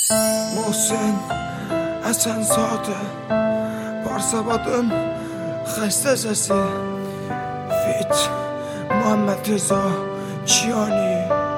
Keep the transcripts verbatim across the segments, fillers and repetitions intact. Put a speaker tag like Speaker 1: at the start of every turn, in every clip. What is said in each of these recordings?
Speaker 1: Muhsin Həsənzadə Barsabadın xəstə səsi Fit Muhammed Reza Çiyani.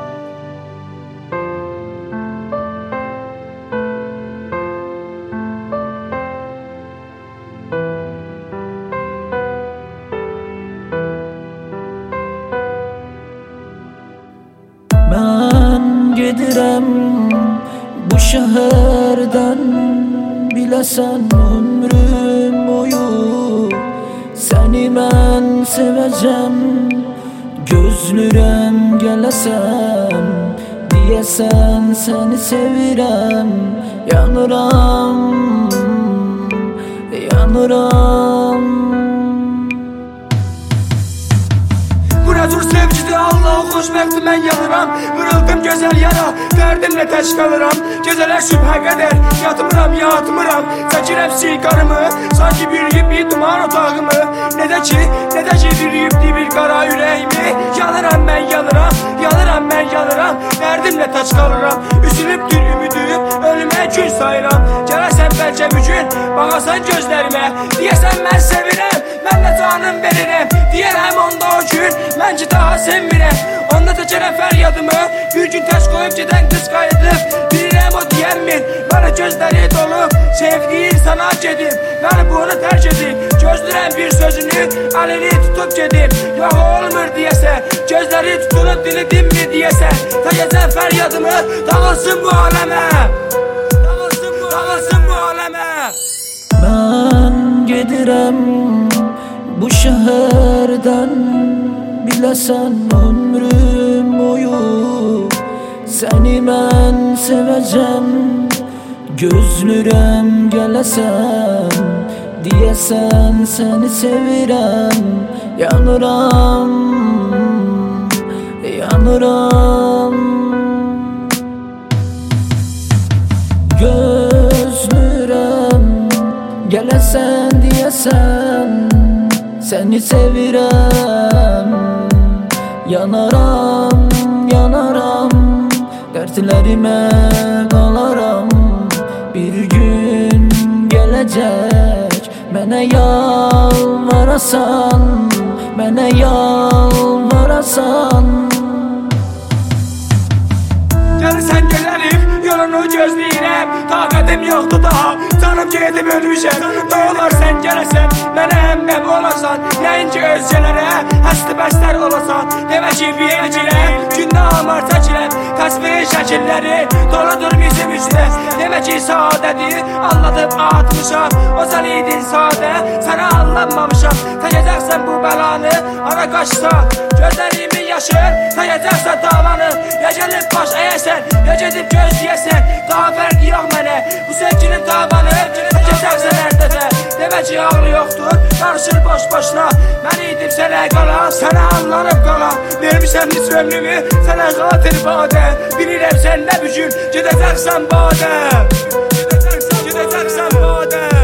Speaker 2: Mən gedirəm bu şəhərdən, biləsən ömrüm boyu səni mən sevəcəm. Gözlürəm gələsən, deyəsən səni sevirəm. Yanıram, yanıram.
Speaker 1: Dur sevgidi Allah xoşbəxti mən yanıram. Vırıldım gözəl yara, dərdimlə tək qalıram. Gecələr sübhə qədər yatmıram, yatmıram. Çəkirəm siqarımı, sanki bürüyüb bir duman otağımı. Nədə ki, nədə ki bürüyübdi bir qara ürəyimi. Yanıram mən yanıram, yanıram mən yanıram. Dərdimlə tək qalıram, üzülübdür ümidüm, ölümə gün sayıram. Gələsən bəlkə bir gün, baxasan gözlərimə, deyəsən mən sevirəm, mən də canım verirəm. Deyərəm onda o gün, mən ki daha sevmirəm. Onda təkərəm fəryadımı, bir gün təş qoyub gedən qız qayıdıb. Bilirəm o deyərmin, mənə gözləri dolub, sevdiyi insana gedib, məni bunu tərk edib. Gözlürəm bir sözünü, əlini tutub gedib. Yox olmur deyəsən, gözləri tutulub dili dinmir deyəsən. Təkəcəm fəryadımı, dağılsın bu aləmə, dağılsın bu, dağılsın bu aləmə.
Speaker 2: Mən gedirəm bu şəhərdən, biləsən ömrüm boyu səni mən sevəcəm. Gözlürəm gələsən, deyəsən səni sevirəm. Yanıram, yanıram. Gözlürəm gələsən, deyəsən səni sevirəm. Yanaram, yanaram, dərdlərimə qalaram. Bir gün gələcək, mənə yalvarasan, mənə yalvarasan.
Speaker 1: Gəlirsən gələrim, yolunu gözləyirəm. Taqətim yoxdur daha, canım gedib ölmüşəm. Nə olar sən gələsən, mənə həmməm olasan. Nəinki özgələrə həsli bəstər olasan. Demə ki vergirəm, gündə amar çəkirəm. Təsviri şəkilləri doludur bizim üstə. Demə ki sadədir, anladıb atmışam. O sən idin sadə, sənə anlanmamışam. Təkəcəksən bu bəlanı, ara qaçsan. Gözlərimin yaşı, təkəcəksən davanı. Ya gəlib baş əyəsən, ya gedib gözləyəsən. Daha fərqi yox mənə, bu sevginin tavanı. Təkəcəksən hər dəfə, demə ki ağlı yoxdur, qarışır boş boşuna. Mən idim sənə qalan, sənə anlanıb qalan. Vermişəm hiç ömrümü, sənə xatir badə. Bilirəm sən nə bir gün gedəcəksən badə, gedəcəksən, gedəcəksən badə.